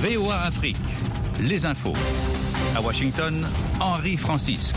VOA Afrique, les infos. À Washington, Henri Francisque.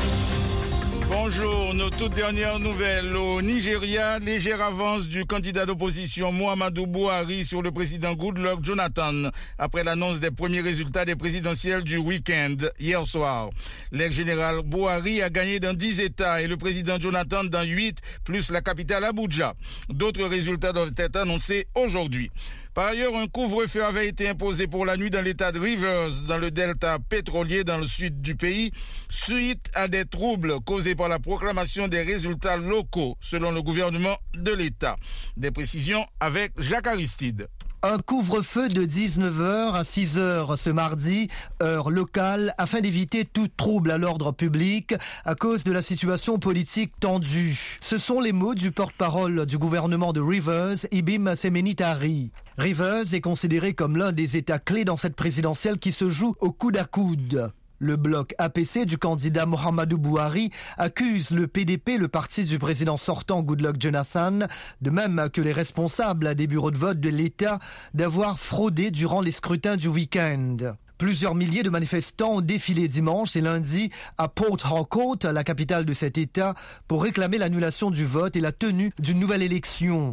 Bonjour, nos toutes dernières nouvelles. Au Nigeria, légère avance du candidat d'opposition Muhammadu Buhari sur le président Goodluck Jonathan après l'annonce des premiers résultats des présidentielles du week-end hier soir. L'ex-général Buhari a gagné dans 10 États et le président Jonathan dans 8, plus la capitale Abuja. D'autres résultats doivent être annoncés aujourd'hui. Par ailleurs, un couvre-feu avait été imposé pour la nuit dans l'état de Rivers, dans le delta pétrolier dans le sud du pays, suite à des troubles causés par la proclamation des résultats locaux, selon le gouvernement de l'État. Des précisions avec Jacques Aristide. Un couvre-feu de 19h à 6h ce mardi, heure locale, afin d'éviter tout trouble à l'ordre public à cause de la situation politique tendue. Ce sont les mots du porte-parole du gouvernement de Rivers, Ibim Semenitari. Rivers est considéré comme l'un des États clés dans cette présidentielle qui se joue au coude à coude. Le bloc APC du candidat Muhammadu Buhari accuse le PDP, le parti du président sortant Goodluck Jonathan, de même que les responsables des bureaux de vote de l'État, d'avoir fraudé durant les scrutins du week-end. Plusieurs milliers de manifestants ont défilé dimanche et lundi à Port Harcourt, la capitale de cet État, pour réclamer l'annulation du vote et la tenue d'une nouvelle élection.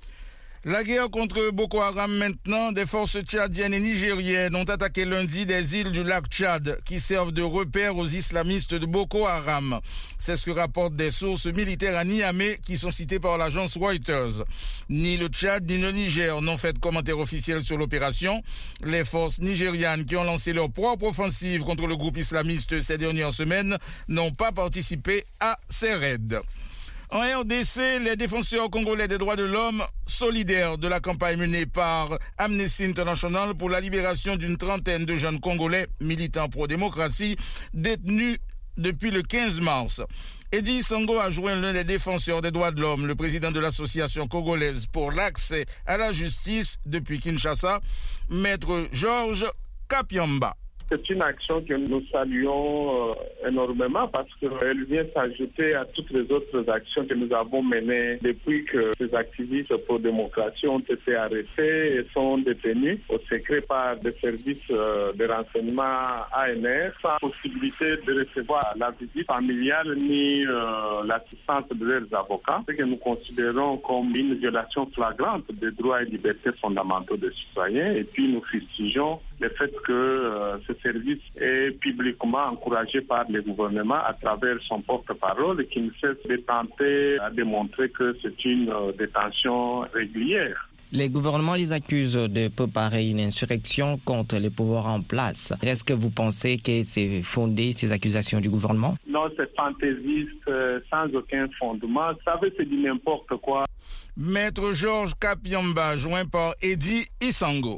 La guerre contre Boko Haram maintenant, des forces tchadiennes et nigériennes ont attaqué lundi des îles du lac Tchad qui servent de repère aux islamistes de Boko Haram. C'est ce que rapportent des sources militaires à Niamey qui sont citées par l'agence Reuters. Ni le Tchad ni le Niger n'ont fait de commentaire officiel sur l'opération. Les forces nigérianes qui ont lancé leur propre offensive contre le groupe islamiste ces dernières semaines n'ont pas participé à ces raids. En RDC, les défenseurs congolais des droits de l'homme, solidaires de la campagne menée par Amnesty International pour la libération d'une trentaine de jeunes Congolais militants pro-démocratie, détenus depuis le 15 mars. Edi Sango a joint l'un des défenseurs des droits de l'homme, le président de l'association congolaise pour l'accès à la justice depuis Kinshasa, maître Georges Kapiamba. C'est une action que nous saluons énormément parce qu'elle vient s'ajouter à toutes les autres actions que nous avons menées depuis que ces activistes pro-démocratie ont été arrêtés et sont détenus au secret par des services de renseignement ANR sans possibilité de recevoir la visite familiale ni l'assistance de leurs avocats, ce que nous considérons comme une violation flagrante des droits et libertés fondamentaux des citoyens. Et puis nous fustigeons le fait que ce service est publiquement encouragé par le gouvernement à travers son porte-parole et qui ne cesse de tenter à démontrer que c'est une détention régulière. Les gouvernements les accusent de préparer une insurrection contre les pouvoirs en place. Est-ce que vous pensez que c'est fondé, ces accusations du gouvernement? Non, c'est fantaisiste, sans aucun fondement. Vous savez, c'est du n'importe quoi. Maître Georges Kapiamba, joint par Edi Isango.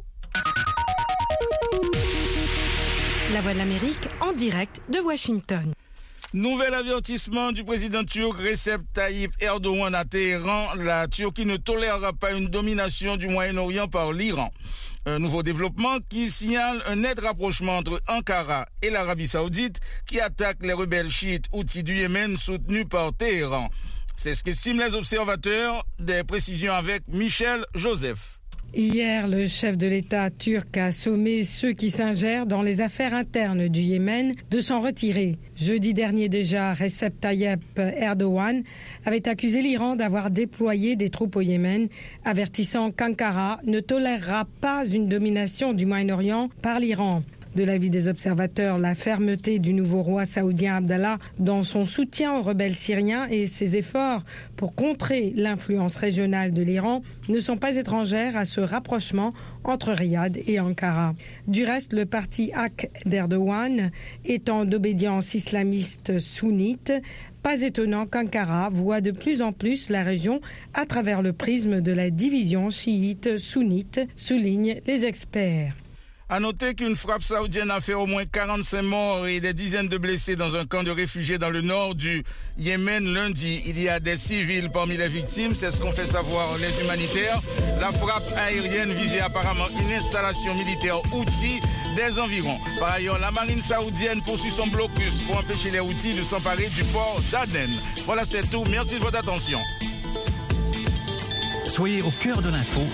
La Voix de l'Amérique en direct de Washington. Nouvel avertissement du président turc Recep Tayyip Erdogan à Téhéran. La Turquie ne tolérera pas une domination du Moyen-Orient par l'Iran. Un nouveau développement qui signale un net rapprochement entre Ankara et l'Arabie Saoudite qui attaque les rebelles chiites houthis du Yémen soutenus par Téhéran. C'est ce qu'estiment les observateurs. Des précisions avec Michel Joseph. Hier, le chef de l'État turc a sommé ceux qui s'ingèrent dans les affaires internes du Yémen de s'en retirer. Jeudi dernier déjà, Recep Tayyip Erdogan avait accusé l'Iran d'avoir déployé des troupes au Yémen, avertissant qu'Ankara ne tolérera pas une domination du Moyen-Orient par l'Iran. De l'avis des observateurs, la fermeté du nouveau roi saoudien Abdallah dans son soutien aux rebelles syriens et ses efforts pour contrer l'influence régionale de l'Iran ne sont pas étrangères à ce rapprochement entre Riyad et Ankara. Du reste, le parti Hak d'Erdogan étant d'obédience islamiste sunnite, pas étonnant qu'Ankara voit de plus en plus la région à travers le prisme de la division chiite-sunnite, soulignent les experts. À noter qu'une frappe saoudienne a fait au moins 45 morts et des dizaines de blessés dans un camp de réfugiés dans le nord du Yémen lundi. Il y a des civils parmi les victimes, c'est ce qu'ont fait savoir les humanitaires. La frappe aérienne visait apparemment une installation militaire houthi des environs. Par ailleurs, la marine saoudienne poursuit son blocus pour empêcher les Houthis de s'emparer du port d'Aden. Voilà, c'est tout. Merci de votre attention. Soyez au cœur de l'info